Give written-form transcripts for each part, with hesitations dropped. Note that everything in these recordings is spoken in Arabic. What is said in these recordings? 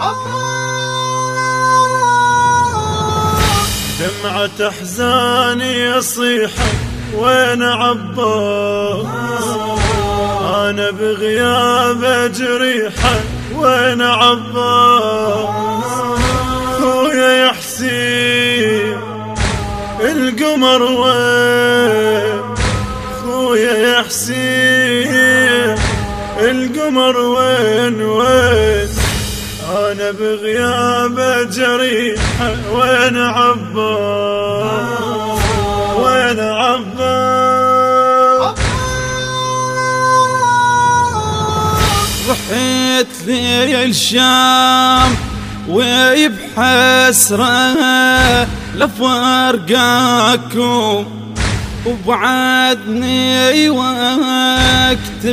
دمعة أحزاني يصيحة وين عباس، أنا بغيابه جريحة وين عباس، خويا يا حسين القمر وين، خويا يا حسين القمر وين وين، أنا بغيابه جريحة وين عباس وين عباس. رحت لي الشام وبحسرة لفرقاكم، وبعدني وقت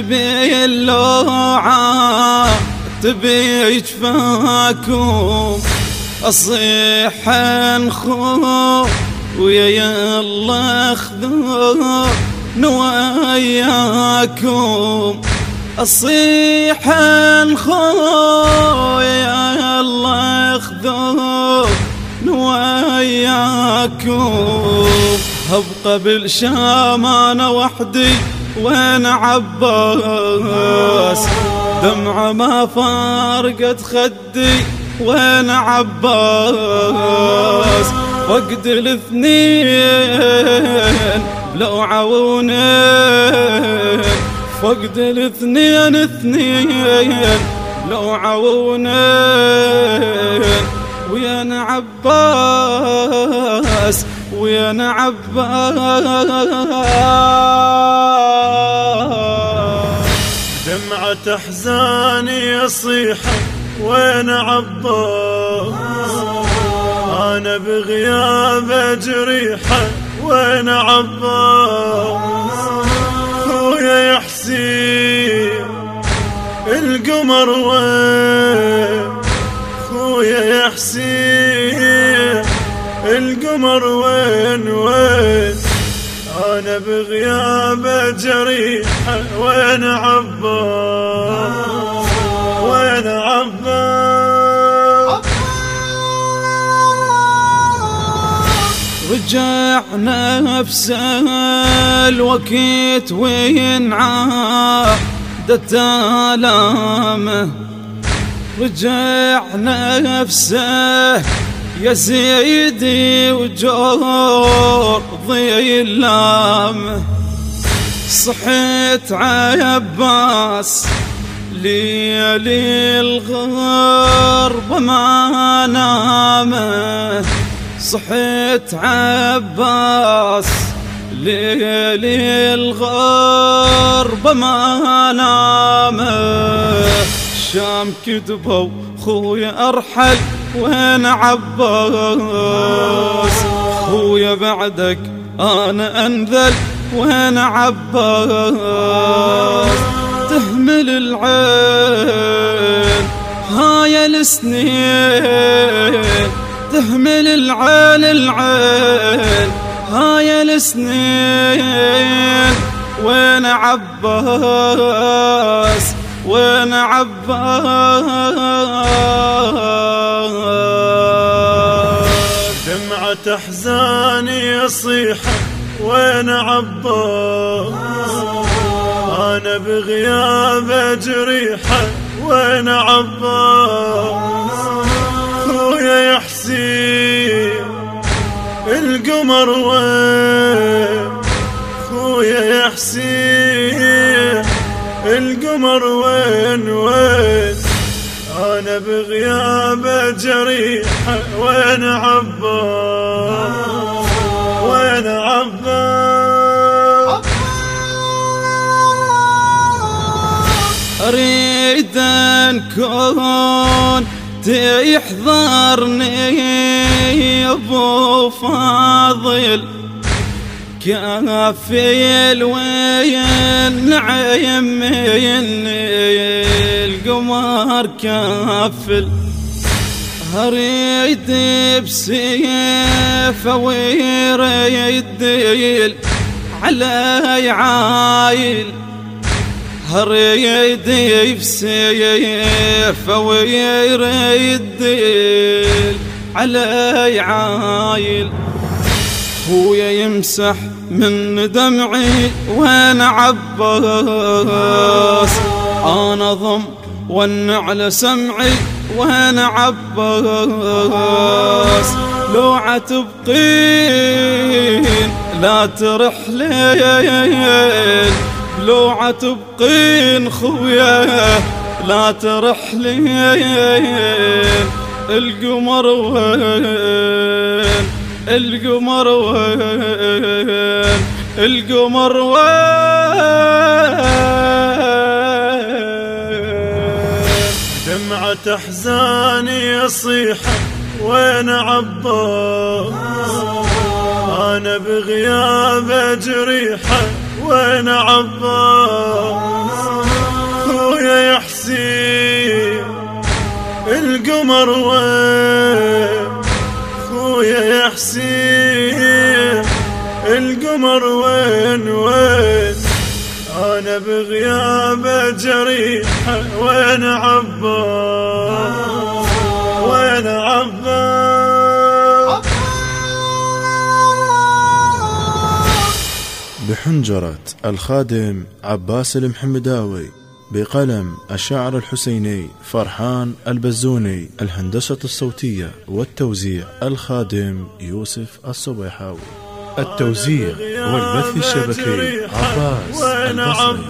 باللوعة تبي جفاكم، أصيح انخو ويا الله خذون وياكم، أصيح انخو يا الله خذون وياكم. أبقى بالشام أنا وحدي وين عباس، دمعة ما فارقت خدي وين عباس، فقد الاثنين بلو عونين، فقد الاثنين بلو عونين، وين عباس وين عباس. دمعة أحزاني يصيحة وين عباس، أنا بغيابه جريحة وين عباس، خويا يا حسين القمر وين، خويا يا حسين القمر وين وين، أنا بغيابه جريحة وين عباس وين عباس. رجع نفسه الوقت وين عادت آلامه، رجع نفسه يا سيدي وجور ظلامه، صحيت عباس ليالي الغرب ما نامه، صحيت عباس ليالي الغرب ما نامه، شام كتبوا خويا أرحل وين عباس، خويا بعدك أنا أنذل وين عباس، تهمل العين هاي السنين، تهمل العين هاي السنين، وين عباس وين عباس. دمعة أحزاني يصيحة وين عباس، أنا بغيابه جريحة وين عباس، خويا يا حسين القمر وين، خويا يا حسين القمر وين وين، أنا بغيابه جريحة وين عباس وين عباس. أريد أن كون تحضرني يا أبو فاضل، كافيل وين عيميني القمر كافل، أريد بسيفه ويريد علي عايل، يدي بسيف ويريد علي عايل، خويا يمسح من دمعي وانا عباس، انا ضم والنعل سمعي وانا عباس، لو عتبقين لا ترحلين، لو عتبقين خويا لا ترحلين، القمر وين القمر وين القمر وين، دمعة أحزاني يصيحة وين عباس، أنا بغيابه جريحة وين عباس، خويا يا حسين القمر وين، خويا يا حسين القمر وين وين، أنا بغيابه جريحة وين عباس وين عباس. بحنجرة الخادم عباس المحمداوي، بقلم الشاعر الحسيني فرحان البزوني، الهندسة الصوتية والتوزيع الخادم يوسف الصبيحاوي، التوزيع والبث الشبكي عباس البصري.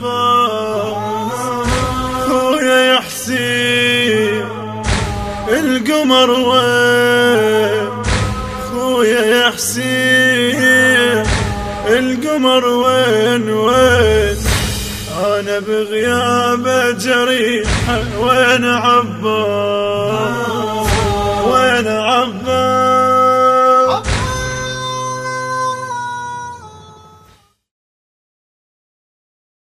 خويا يا حسين القمر وين، خويا يا حسين القمر وين وين، أنا بغيابه جريحة وين عباس.